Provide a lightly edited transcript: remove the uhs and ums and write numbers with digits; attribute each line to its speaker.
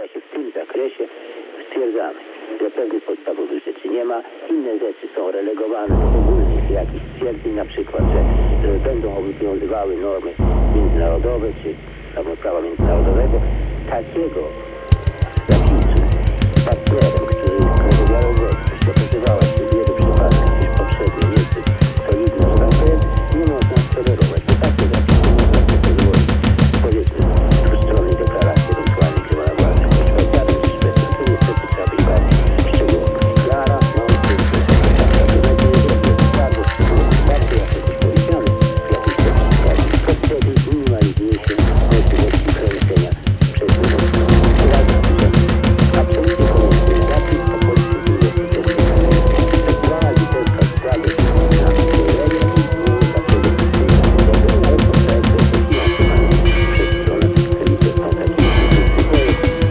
Speaker 1: się w tym zakresie, stwierdzamy, że pewnych podstawowych rzeczy nie ma, inne rzeczy są relegowane do ogólnych jakichś stwierdzeń, na przykład, że będą obowiązywały normy międzynarodowe, czy prawa międzynarodowego. Takiego zapisu z partnerem, którego wiarowodność okazywała